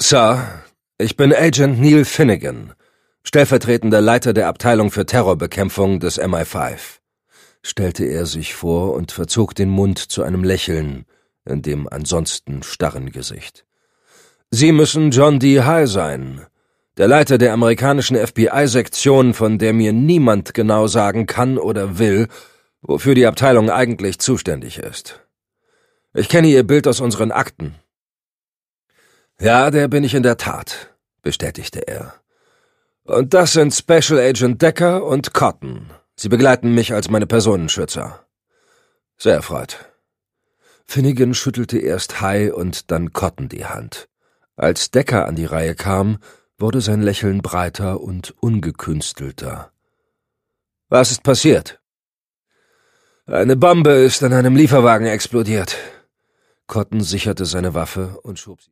Sir, ich bin Agent Neil Finnegan, stellvertretender Leiter der Abteilung für Terrorbekämpfung des MI5, stellte er sich vor und verzog den Mund zu einem Lächeln in dem ansonsten starren Gesicht. Sie müssen John D. High sein, der Leiter der amerikanischen FBI-Sektion, von der mir niemand genau sagen kann oder will, wofür die Abteilung eigentlich zuständig ist. Ich kenne Ihr Bild aus unseren Akten. Ja, der bin ich in der Tat, bestätigte er. Und das sind Special Agent Decker und Cotton. Sie begleiten mich als meine Personenschützer. Sehr erfreut. Finnegan schüttelte erst High und dann Cotton die Hand. Als Decker an die Reihe kam, wurde sein Lächeln breiter und ungekünstelter. Was ist passiert? Eine Bombe ist an einem Lieferwagen explodiert. Cotton sicherte seine Waffe und schob sie